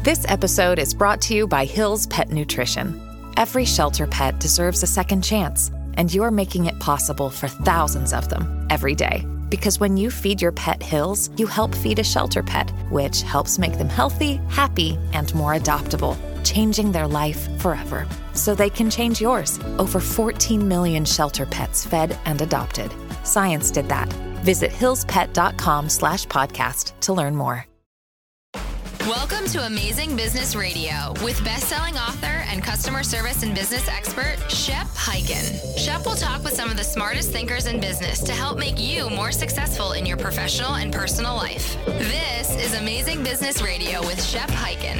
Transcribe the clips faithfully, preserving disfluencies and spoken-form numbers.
This episode is brought to you by Hill's Pet Nutrition. Every shelter pet deserves a second chance, and you're making it possible for thousands of them every day. Because when you feed your pet Hill's, you help feed a shelter pet, which helps make them healthy, happy, and more adoptable, changing their life forever. So they can change yours. Over fourteen million shelter pets fed and adopted. Science did that. Visit hillspet.com slash podcast to learn more. Welcome to Amazing Business Radio with best-selling author and customer service and business expert, Shep Hyken. Shep will talk with some of the smartest thinkers in business to help make you more successful in your professional and personal life. This is Amazing Business Radio with Shep Hyken.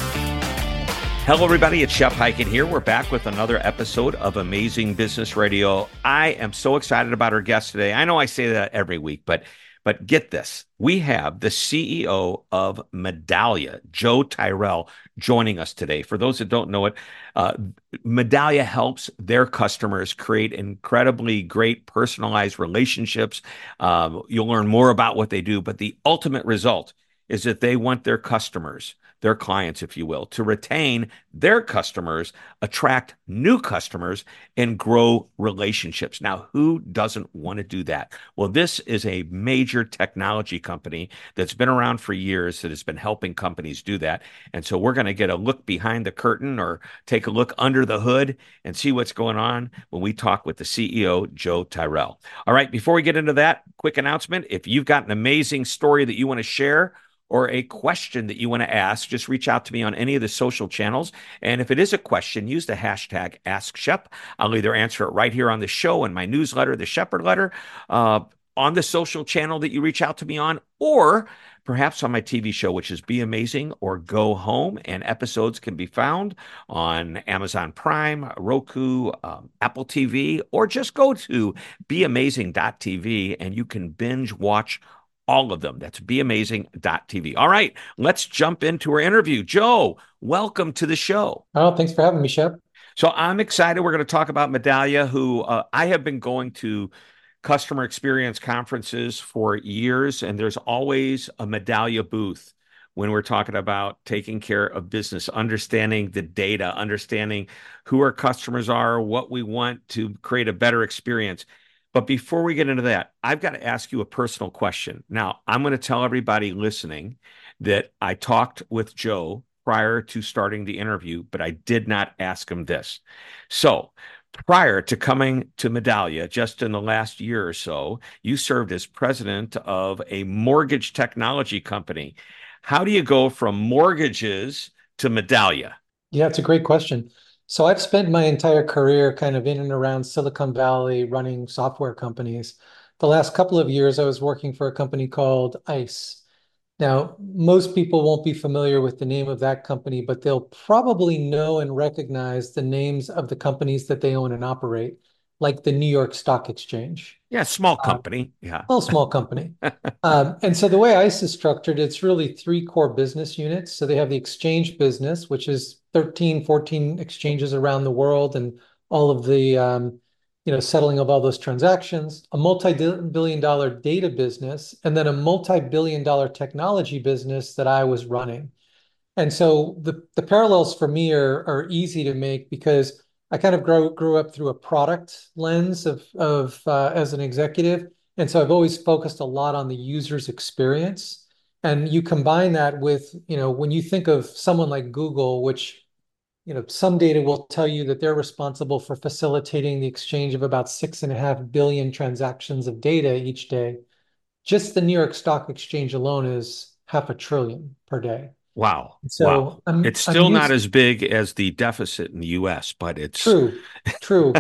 Hello, everybody. It's Shep Hyken here. We're back with another episode of Amazing Business Radio. I am so excited about our guest today. I know I say that every week, but But get this, we have the C E O of Medallia, Joe Tyrrell, joining us today. For those that don't know it, uh, Medallia helps their customers create incredibly great personalized relationships. Um, you'll learn more about what they do, but the ultimate result is that they want their customers, their clients, if you will, to retain their customers, attract new customers, and grow relationships. Now, who doesn't want to do that? Well, this is a major technology company that's been around for years that has been helping companies do that. And so we're going to get a look behind the curtain or take a look under the hood and see what's going on when we talk with the C E O, Joe Tyrrell. All right, before we get into that, quick announcement. If you've got an amazing story that you want to share, or a question that you want to ask, just reach out to me on any of the social channels. And if it is a question, use the hashtag AskShep. I'll either answer it right here on the show in my newsletter, the Shepherd Letter, uh, on the social channel that you reach out to me on, or perhaps on my T V show, which is Be Amazing or Go Home. And episodes can be found on Amazon Prime, Roku, um, Apple T V, or just go to be amazing dot t v and you can binge watch all of them. That's be amazing dot t v. All right, let's jump into our interview. Joe, welcome to the show. Oh, thanks for having me, Shep. So I'm excited. We're going to talk about Medallia, who uh, I have been going to customer experience conferences for years, and there's always a Medallia booth when we're talking about taking care of business, understanding the data, understanding who our customers are, what we want to create a better experience. But before we get into that, I've got to ask you a personal question. Now, I'm going to tell everybody listening that I talked with Joe prior to starting the interview, but I did not ask him this. So prior to coming to Medallia, just in the last year or so, you served as president of a mortgage technology company. How do you go from mortgages to Medallia? Yeah, it's a great question. So I've spent my entire career kind of in and around Silicon Valley running software companies. The last couple of years, I was working for a company called ICE. Now, most people won't be familiar with the name of that company, but they'll probably know and recognize the names of the companies that they own and operate, like the New York Stock Exchange. Yeah, small company. Uh, yeah. Well, small company. um, and so the way ICE is structured, it's really three core business units. So they have the exchange business, which is thirteen, fourteen exchanges around the world and all of the, um, you know, settling of all those transactions, a multi-billion dollar data business, and then a multi-billion dollar technology business that I was running. And so the, the parallels for me are, are easy to make because I kind of grew, grew up through a product lens of, of uh, as an executive. And so I've always focused a lot on the user's experience. And you combine that with, you know, when you think of someone like Google, which, you know, some data will tell you that they're responsible for facilitating the exchange of about six and a half billion transactions of data each day. Just the New York Stock Exchange alone is half a trillion per day. Wow. So wow. I'm, it's still I'm not used... as big as the deficit in the U S, but it's true, true.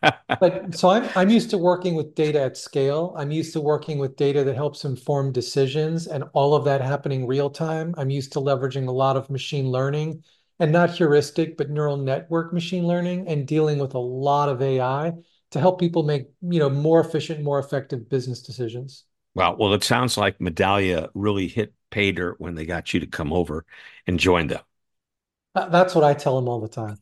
But so I'm, I'm used to working with data at scale. I'm used to working with data that helps inform decisions and all of that happening real time. I'm used to leveraging a lot of machine learning and not heuristic, but neural network machine learning and dealing with a lot of A I to help people make, you know, more efficient, more effective business decisions. Wow. Well, it sounds like Medallia really hit pay dirt when they got you to come over and join them. That's what I tell them all the time.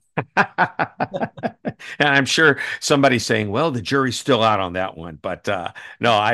And I'm sure somebody's saying, well, the jury's still out on that one. But uh, no, I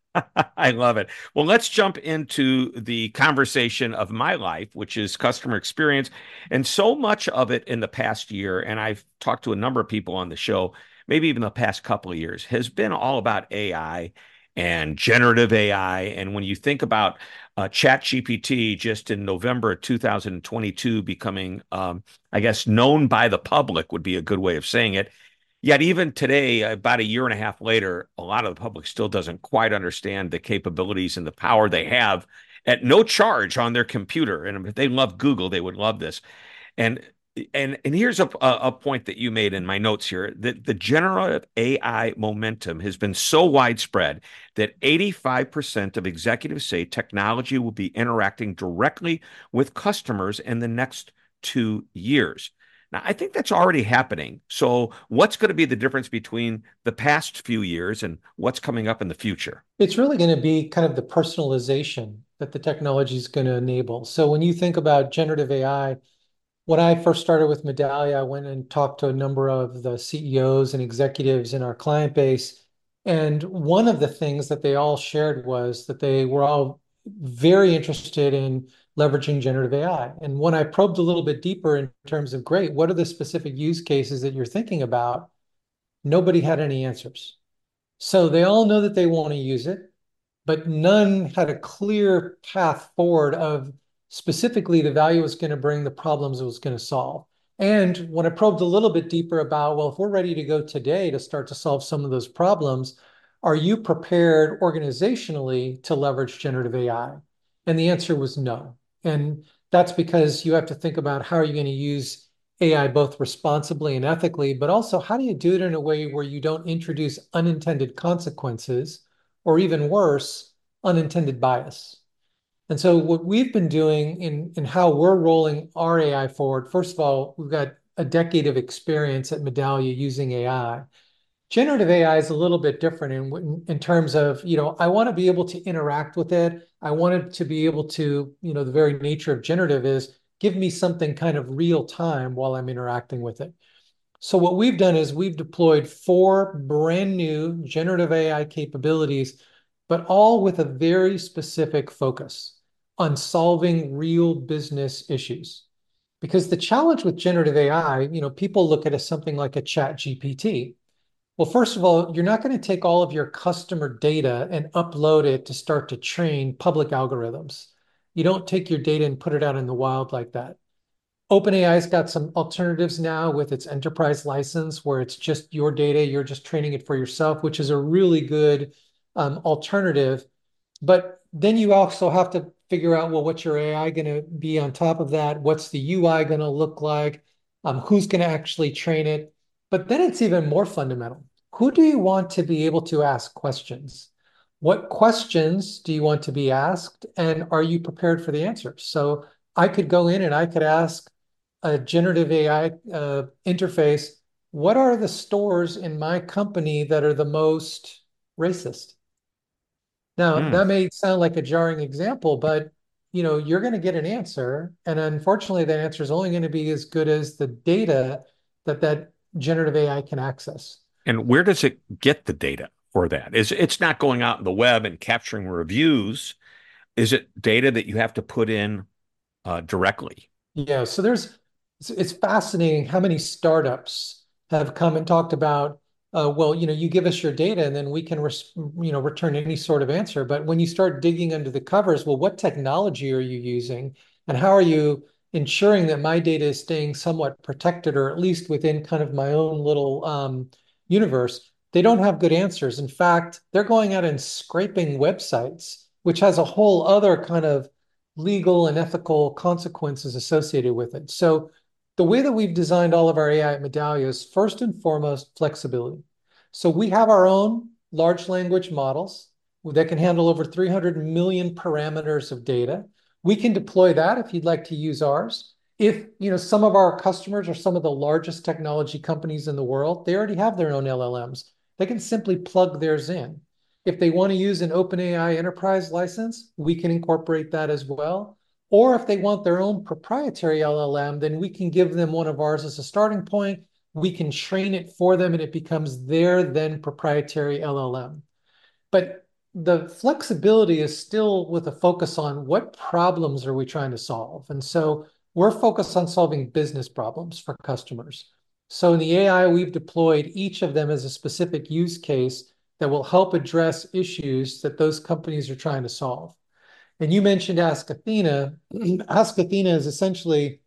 I love it. Well, let's jump into the conversation of my life, which is customer experience. And so much of it in the past year, and I've talked to a number of people on the show, maybe even the past couple of years, has been all about A I and generative A I. And when you think about uh, ChatGPT just in November of two thousand twenty-two becoming, um, I guess, known by the public would be a good way of saying it. Yet even today, about a year and a half later, a lot of the public still doesn't quite understand the capabilities and the power they have at no charge on their computer. And if they love Google, they would love this. And and and here's a, a point that you made in my notes here that the generative A I momentum has been so widespread that eighty-five percent of executives say technology will be interacting directly with customers in the next two years. Now, I think that's already happening. So, what's going to be the difference between the past few years and what's coming up in the future? It's really going to be kind of the personalization that the technology is going to enable. So when you think about generative A I, when I first started with Medallia, I went and talked to a number of the C E Os and executives in our client base. And one of the things that they all shared was that they were all very interested in leveraging generative A I. And when I probed a little bit deeper in terms of, great, what are the specific use cases that you're thinking about? Nobody had any answers. So they all know that they want to use it, but none had a clear path forward of specifically the value it's going to bring, the problems it was going to solve. And when I probed a little bit deeper about, well, if we're ready to go today to start to solve some of those problems, are you prepared organizationally to leverage generative A I? And the answer was no. And that's because you have to think about how are you going to use A I both responsibly and ethically, but also how do you do it in a way where you don't introduce unintended consequences, or even worse, unintended bias. And so what we've been doing in, in how we're rolling our A I forward, first of all, we've got a decade of experience at Medallia using A I. Generative A I is a little bit different in, in terms of, you know, I want to be able to interact with it. I wanted to be able to, you know, the very nature of generative is give me something kind of real time while I'm interacting with it. So what we've done is we've deployed four brand new generative A I capabilities, but all with a very specific focus on solving real business issues. Because the challenge with generative A I, you know, people look at it as something like a Chat G P T. Well, first of all, you're not going to take all of your customer data and upload it to start to train public algorithms. You don't take your data and put it out in the wild like that. OpenAI's got some alternatives now with its enterprise license where it's just your data, you're just training it for yourself, which is a really good um, alternative. But then you also have to figure out, well, what's your A I going to be on top of that? What's the U I going to look like? Um, who's going to actually train it? But then it's even more fundamental. Who do you want to be able to ask questions? What questions do you want to be asked? And are you prepared for the answers? So I could go in and I could ask a generative A I uh, interface, what are the stores in my company that are the most racist? Now, Hmm. that may sound like a jarring example, but you know, you're going to get an answer, and unfortunately, that answer is only going to be as good as the data that that generative A I can access. And where does it get the data for that? Is it's not going out in the web and capturing reviews? Is it data that you have to put in uh, directly? Yeah, so there's it's, it's fascinating how many startups have come and talked about, uh, well, you know, you give us your data and then we can, res you know, return any sort of answer. But when you start digging under the covers, well, what technology are you using, and how are you ensuring that my data is staying somewhat protected, or at least within kind of my own little um, universe? They don't have good answers. In fact, they're going out and scraping websites, which has a whole other kind of legal and ethical consequences associated with it. So the way that we've designed all of our A I at Medallia is first and foremost flexibility. So we have our own large language models that can handle over three hundred million parameters of data. We can deploy that if you'd like to use ours. If you know some of our customers are some of the largest technology companies in the world, they already have their own L L Ms. They can simply plug theirs in. If they want to use an OpenAI enterprise license, we can incorporate that as well. Or if they want their own proprietary L L M, then we can give them one of ours as a starting point. We can train it for them and it becomes their then proprietary L L M. But the flexibility is still with a focus on what problems are we trying to solve. And so we're focused on solving business problems for customers. So in the A I, we've deployed each of them as a specific use case that will help address issues that those companies are trying to solve. And you mentioned Ask Athena. Ask Athena is essentially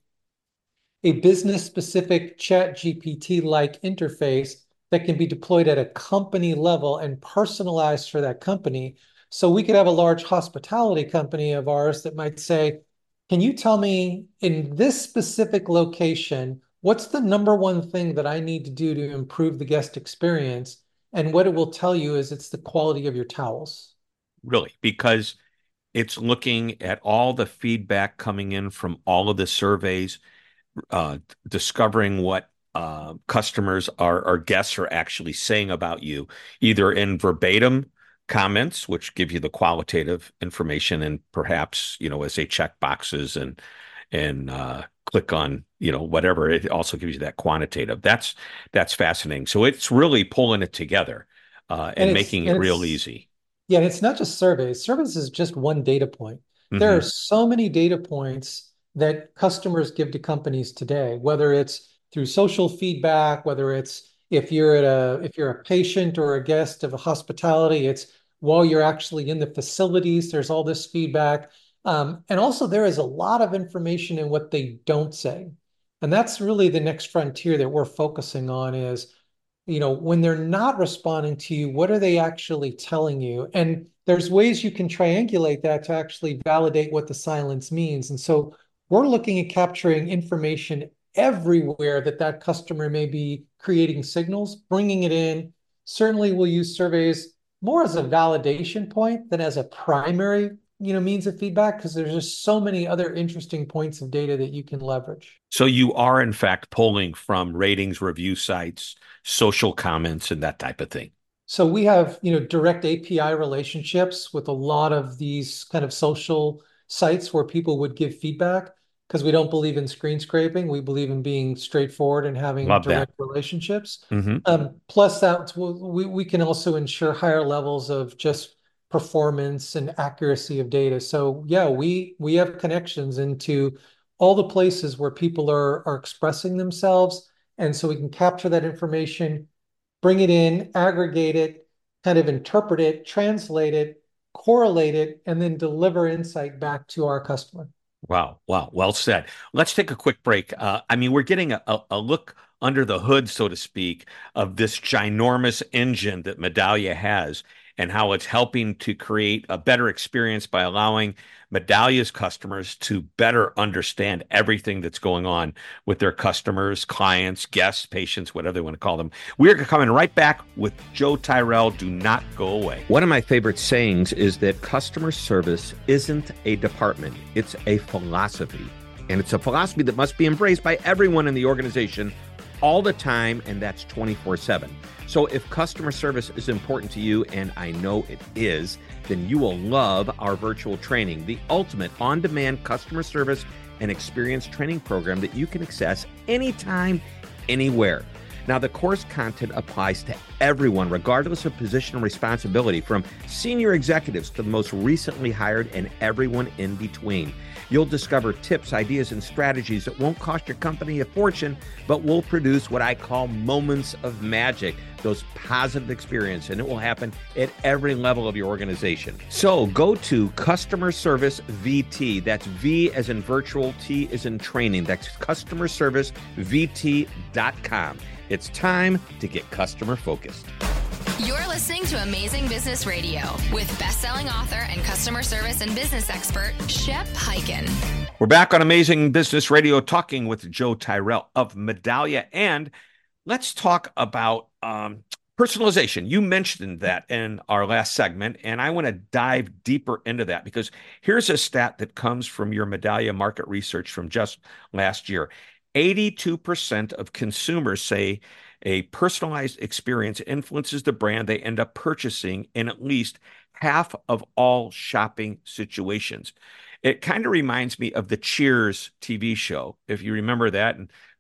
a business-specific Chat G P T-like interface that can be deployed at a company level and personalized for that company. So we could have a large hospitality company of ours that might say, can you tell me in this specific location, what's the number one thing that I need to do to improve the guest experience? And what it will tell you is it's the quality of your towels. Really, because it's looking at all the feedback coming in from all of the surveys, uh, discovering what uh, customers are, or guests are actually saying about you, either in verbatim comments, which give you the qualitative information, and perhaps, you know, as they check boxes and and uh, click on, you know, whatever, it also gives you that quantitative. That's that's fascinating. So it's really pulling it together uh, and, And it's making it and real it's easy. Yeah, and it's not just surveys. Surveys is just one data point. There are Hmm. so many data points that customers give to companies today, whether it's through social feedback, whether it's if you're at a if you're a patient or a guest of a hospitality, it's while you're actually in the facilities, there's all this feedback. Um, and also there is a lot of information in what they don't say. And that's really the next frontier that we're focusing on is you know, when they're not responding to you, what are they actually telling you? And there's ways you can triangulate that to actually validate what the silence means. And so we're looking at capturing information everywhere that that customer may be creating signals, bringing it in. Certainly, we'll use surveys more as a validation point than as a primary, you know, means of feedback because there's just so many other interesting points of data that you can leverage. So you are, in fact, pulling from ratings, review sites, social comments, and that type of thing. So we have, you know, direct A P I relationships with a lot of these kind of social sites where people would give feedback because we don't believe in screen scraping. We believe in being straightforward and having Love that. direct relationships. Hmm. Um, plus that we, we can also ensure higher levels of just performance and accuracy of data. So yeah, we we have connections into all the places where people are are expressing themselves. And so we can capture that information, bring it in, aggregate it, kind of interpret it, translate it, correlate it, and then deliver insight back to our customer. Wow. Wow. Well said. Let's take a quick break. Uh, I mean, we're getting a, a, a look under the hood, so to speak, of this ginormous engine that Medallia has and how it's helping to create a better experience by allowing Medallia's customers to better understand everything that's going on with their customers, clients, guests, patients, whatever they want to call them. We're coming right back with Joe Tyrell. Do not go away. One of my favorite sayings is that customer service isn't a department, it's a philosophy. And it's a philosophy that must be embraced by everyone in the organization all the time, and that's twenty-four seven. So if customer service is important to you, and I know it is, then you will love our virtual training, the ultimate on-demand customer service and experience training program that you can access anytime, anywhere. Now, the course content applies to everyone, regardless of position and responsibility, from senior executives to the most recently hired and everyone in between. You'll discover tips, ideas, and strategies that won't cost your company a fortune, but will produce what I call moments of magic, those positive experiences, and it will happen at every level of your organization. So go to Customer Service V T. That's V as in virtual, T as in training. That's customer service v t dot com. It's time to get customer focused. You're listening to Amazing Business Radio with best-selling author and customer service and business expert, Shep Hyken. We're back on Amazing Business Radio talking with Joe Tyrell of Medallia, and let's talk about um, personalization. You mentioned that in our last segment, and I want to dive deeper into that because here's a stat that comes from your Medallia market research from just last year. eighty-two percent of consumers say a personalized experience influences the brand they end up purchasing in at least half of all shopping situations. It kind of reminds me of the Cheers T V show, if you remember that. And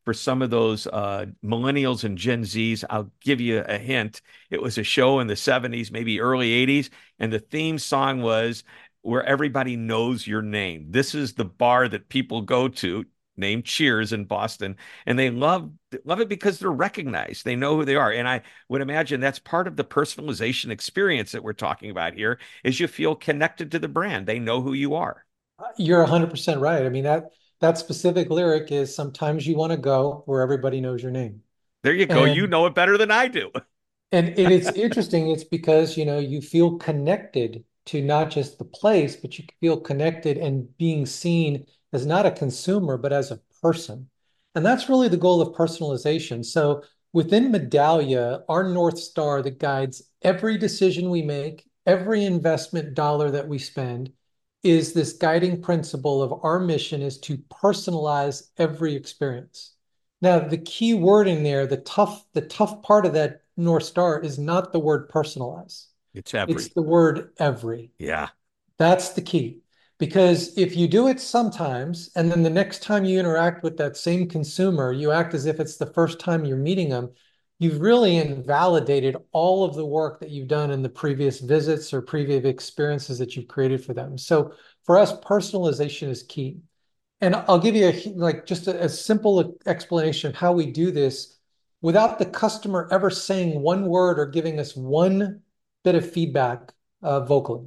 for some of those uh, millennials and Gen Zs. I'll give you a hint. It was a show in the seventies, maybe early eighties, and the theme song was Where Everybody Knows Your Name. This is the bar that people go to, named Cheers in Boston, and they love love it because they're recognized. They know who they are. And I would imagine that's part of the personalization experience that we're talking about here, is you feel connected to the brand. They know who you are. You're one hundred percent right. I mean, that that specific lyric is sometimes you want to go where everybody knows your name. There you go. You And know it better than I do. and it, it's interesting. It's because, you know, you feel connected to not just the place, but you feel connected and being seen as not a consumer, but as a person. And that's really the goal of personalization. So within Medallia, our North Star that guides every decision we make, every investment dollar that we spend, is this guiding principle of our mission is to personalize every experience. Now, the key word in there, the tough, the tough part of that North Star is not the word personalize. It's every. It's the word every. Yeah. That's the key. Because if you do it sometimes, and then the next time you interact with that same consumer, you act as if it's the first time you're meeting them, you've really invalidated all of the work that you've done in the previous visits or previous experiences that you've created for them. So for us, personalization is key. And I'll give you a, like just a, a simple explanation of how we do this without the customer ever saying one word or giving us one bit of feedback uh, vocally.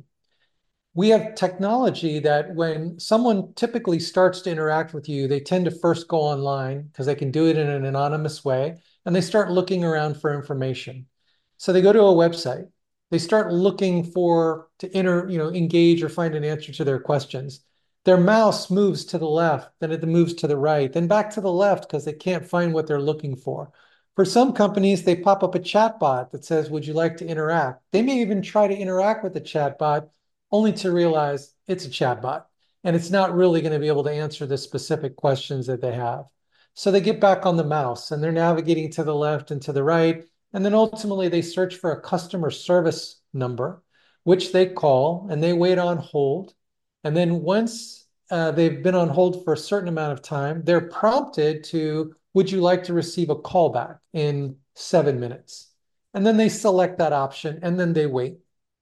We have technology that when someone typically starts to interact with you, they tend to first go online because they can do it in an anonymous way, and they start looking around for information. So they go to a website. They start looking for to enter, you know, engage or find an answer to their questions. Their mouse moves to the left, then it moves to the right, then back to the left because they can't find what they're looking for. For some companies, they pop up a chatbot that says, would you like to interact? They may even try to interact with the chatbot only to realize it's a chatbot and it's not really going to be able to answer the specific questions that they have. So they get back on the mouse and they're navigating to the left and to the right. And then ultimately they search for a customer service number, which they call and they wait on hold. And then once uh, they've been on hold for a certain amount of time, they're prompted to, would you like to receive a callback in seven minutes? And then they select that option and then they wait.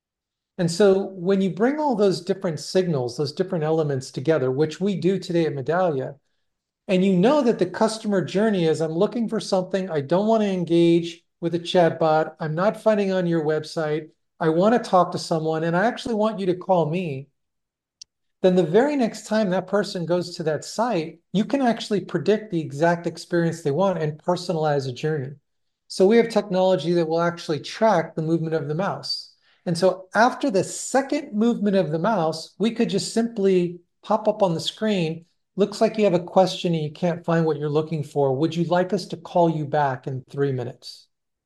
And so when you bring all those different signals, those different elements together, which we do today at Medallia, and you know that the customer journey is, I'm looking for something, I don't want to engage with a chatbot, I'm not finding on your website, I want to talk to someone, and I actually want you to call me, then the very next time that person goes to that site, you can actually predict the exact experience they want and personalize a journey. So we have technology that will actually track the movement of the mouse. And so after the second movement of the mouse, we could just simply pop up on the screen, looks like you have a question and you can't find what you're looking for. Would you like us to call you back in three minutes?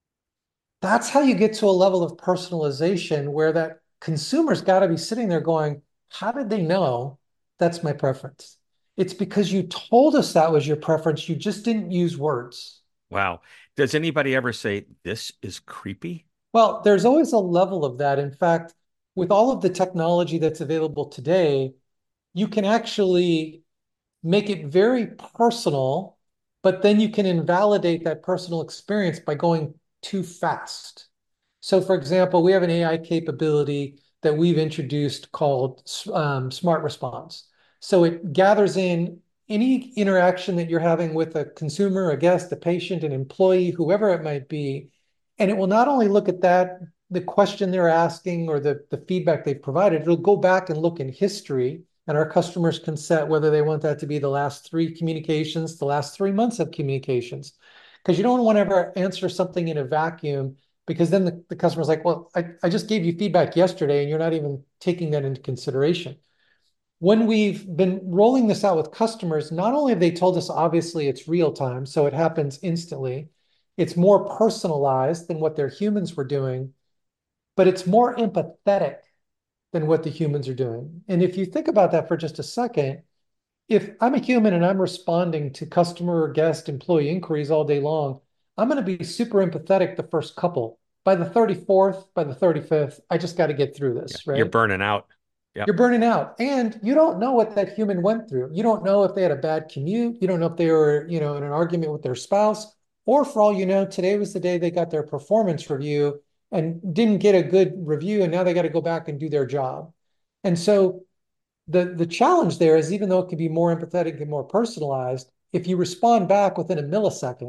That's how you get to a level of personalization where that consumer's got to be sitting there going, how did they know that's my preference? It's because you told us that was your preference. You just didn't use words. Wow. Does anybody ever say, this is creepy? Well, there's always a level of that. In fact, with all of the technology that's available today, you can actually make it very personal, but then you can invalidate that personal experience by going too fast. So for example, we have an A I capability that we've introduced called um, Smart Response. So it gathers in any interaction that you're having with a consumer, a guest, a patient, an employee, whoever it might be, and it will not only look at that, the question they're asking or the, the feedback they've provided, it'll go back and look in history, and our customers can set whether they want that to be the last three communications, the last three months of communications. Because you don't want to ever answer something in a vacuum, because then the, the customer's like, well, I, I just gave you feedback yesterday and you're not even taking that into consideration. When we've been rolling this out with customers, not only have they told us, obviously, it's real time, so it happens instantly, it's more personalized than what their humans were doing, but it's more empathetic than what the humans are doing. And if you think about that for just a second, if I'm a human and I'm responding to customer, guest, employee inquiries all day long, I'm going to be super empathetic the first couple. By the thirty-fourth, by the thirty-fifth, I just got to get through this, right? You're burning out. Yep. You're burning out. And you don't know what that human went through. You don't know if they had a bad commute. You don't know if they were, you know, in an argument with their spouse. Or for all you know, today was the day they got their performance review and didn't get a good review, and now they got to go back and do their job. And so the the challenge there is, even though it can be more empathetic and more personalized, if you respond back within a millisecond,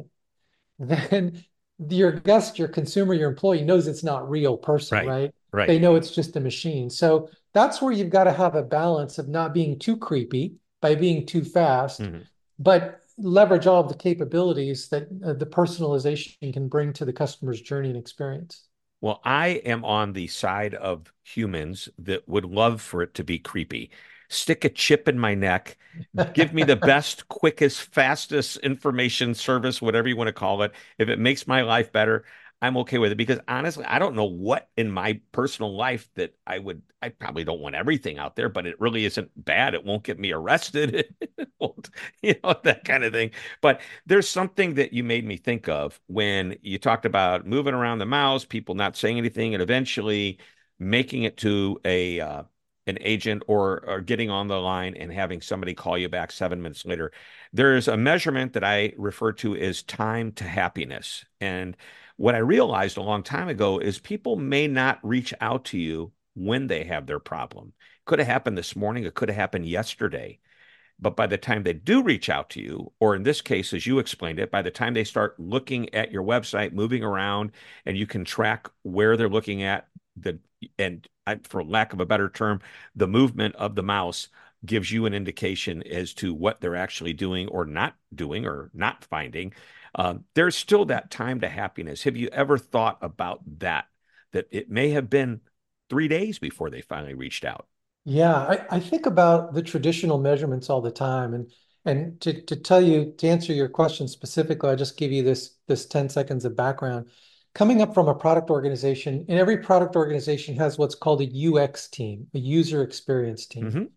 then your guest, your consumer, your employee knows it's not real person, Right. right? Right. They know it's just a machine. So that's where you've got to have a balance of not being too creepy by being too fast, Mm-hmm. but leverage all of the capabilities that uh, the personalization can bring to the customer's journey and experience. Well, I am on the side of humans that would love for it to be creepy. Stick a chip in my neck, give me the best, quickest, fastest information service, whatever you want to call it. If it makes my life better, I'm okay with it, because honestly, I don't know what in my personal life that I would, I probably don't want everything out there, but it really isn't bad. It won't get me arrested. It won't, you know, that kind of thing. But there's something that you made me think of when you talked about moving around the mouse, people not saying anything, and eventually making it to a, uh, an agent, or, or getting on the line and having somebody call you back seven minutes later. There's a measurement that I refer to as time to happiness. And what I realized a long time ago is people may not reach out to you when they have their problem. Could have happened this morning. It could have happened yesterday. But by the time they do reach out to you, or in this case, as you explained it, by the time they start looking at your website, moving around, and you can track where they're looking at, the and I, for lack of a better term, the movement of the mouse gives you an indication as to what they're actually doing or not doing or not finding. Uh, there's still that time to happiness. Have you ever thought about that? That it may have been three days before they finally reached out. Yeah, I, I think about the traditional measurements all the time. And and to, to tell you, to answer your question specifically, I'll just give you this this ten seconds of background. Coming up from a product organization, and every product organization has what's called a U X team, a user experience team. Mm-hmm.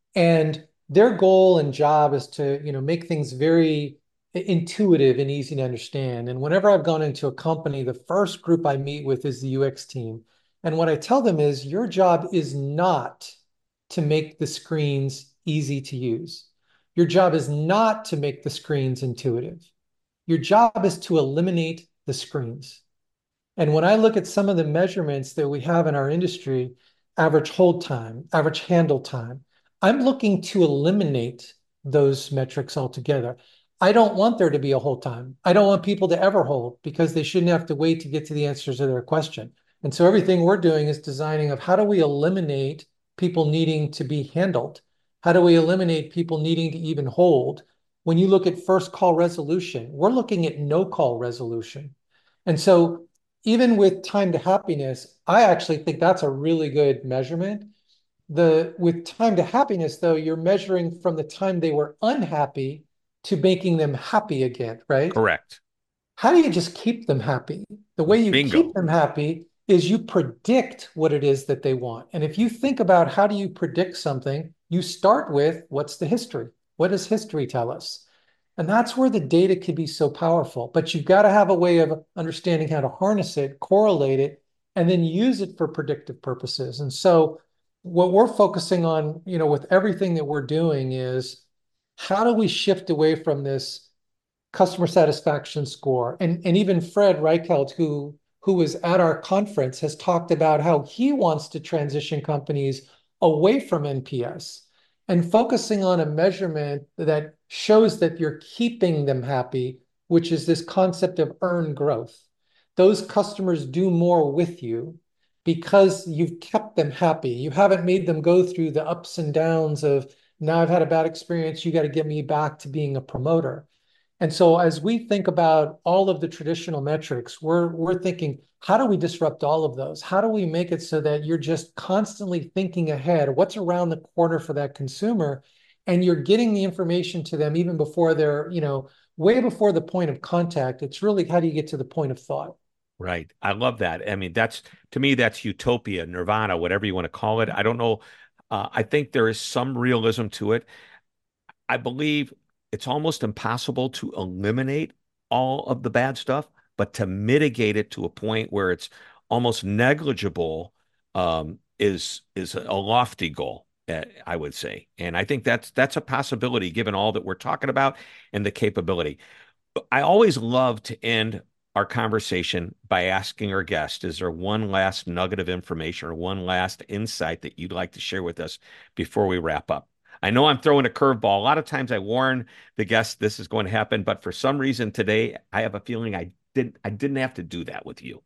And their goal and job is to, you know, make things very intuitive and easy to understand. And whenever I've gone into a company, the first group I meet with is the U X team. And what I tell them is, your job is not to make the screens easy to use. Your job is not to make the screens intuitive. Your job is to eliminate the screens. And when I look at some of the measurements that we have in our industry, average hold time, average handle time, I'm looking to eliminate those metrics altogether. I don't want there to be a hold time. I don't want people to ever hold, because they shouldn't have to wait to get to the answers to their question. And so everything we're doing is designing of, how do we eliminate people needing to be handled? How do we eliminate people needing to even hold? When you look at first call resolution, we're looking at no call resolution. And so even with time to happiness, I actually think that's a really good measurement. The with time to happiness, though, you're measuring from the time they were unhappy to making them happy again, right? Correct. How do you just keep them happy? The way you Bingo. keep them happy is you predict what it is that they want. And if you think about how do you predict something, you start with, what's the history? What does history tell us? And that's where the data can be so powerful. But you've got to have a way of understanding how to harness it, correlate it, and then use it for predictive purposes. And so what we're focusing on, you know, with everything that we're doing is, how do we shift away from this customer satisfaction score? And, and even Fred Reichelt, who, who was at our conference, has talked about how he wants to transition companies away from N P S and focusing on a measurement that shows that you're keeping them happy, which is this concept of earned growth. Those customers do more with you because you've kept them happy. You haven't made them go through the ups and downs of, now I've had a bad experience, you got to get me back to being a promoter. And so as we think about all of the traditional metrics, we're, we're thinking, how do we disrupt all of those? How do we make it so that you're just constantly thinking ahead, what's around the corner for that consumer, and you're getting the information to them even before they're, you know, way before the point of contact. It's really, how do you get to the point of thought? Right. I love that. I mean, that's, to me, that's utopia, nirvana, whatever you want to call it. I don't know. Uh, I think there is some realism to it. I believe it's almost impossible to eliminate all of the bad stuff, but to mitigate it to a point where it's almost negligible um, is is a lofty goal. uh, I would say. And I think that's that's a possibility given all that we're talking about and the capability. I always love to end our conversation by asking our guest, is there one last nugget of information or one last insight that you'd like to share with us before we wrap up? I know I'm throwing a curveball. A lot of times I warn the guests this is going to happen, but for some reason today, I have a feeling I didn't I didn't have to do that with you.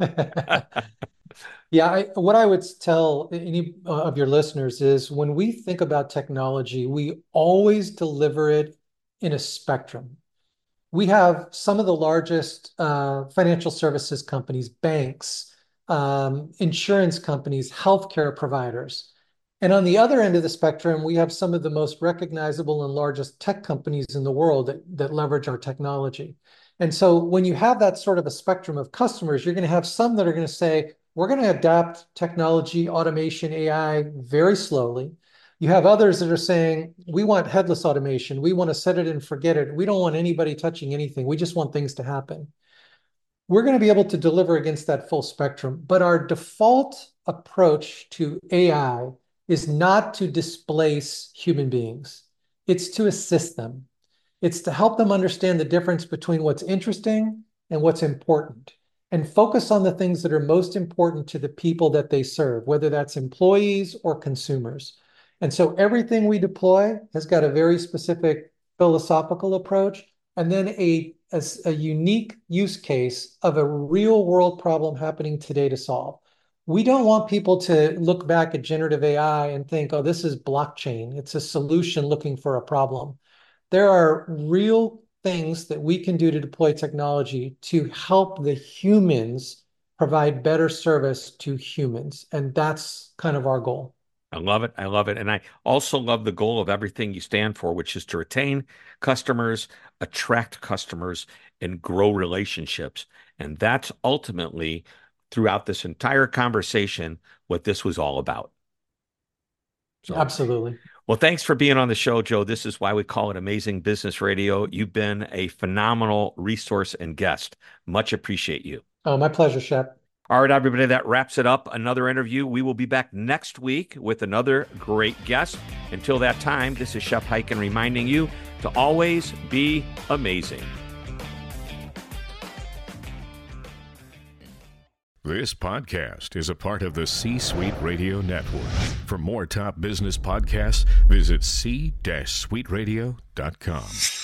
Yeah, I, what I would tell any uh, of your listeners is when we think about technology, we always deliver it in a spectrum. We have some of the largest uh, financial services companies, banks, um, insurance companies, healthcare providers. And on the other end of the spectrum, we have some of the most recognizable and largest tech companies in the world that, that leverage our technology. And so when you have that sort of a spectrum of customers, you're going to have some that are going to say, we're going to adapt technology, automation, A I very slowly. You have others that are saying, we want headless automation. We want to set it and forget it. We don't want anybody touching anything. We just want things to happen. We're going to be able to deliver against that full spectrum. But our default approach to A I is not to displace human beings. It's to assist them. It's to help them understand the difference between what's interesting and what's important, and focus on the things that are most important to the people that they serve, whether that's employees or consumers. And so everything we deploy has got a very specific philosophical approach, and then a, a, a unique use case of a real world problem happening today to solve. We don't want people to look back at generative A I and think, oh, this is blockchain. It's a solution looking for a problem. There are real things that we can do to deploy technology to help the humans provide better service to humans. And that's kind of our goal. I love it. I love it. And I also love the goal of everything you stand for, which is to retain customers, attract customers, and grow relationships. And that's ultimately, throughout this entire conversation, what this was all about. So, absolutely. Well, thanks for being on the show, Joe. This is why we call it Amazing Business Radio. You've been a phenomenal resource and guest. Much appreciate you. Oh, my pleasure, Shep. All right, everybody, that wraps it up. Another interview. We will be back next week with another great guest. Until that time, this is Shep Hyken reminding you to always be amazing. This podcast is a part of the C-Suite Radio Network. For more top business podcasts, visit c suite radio dot com.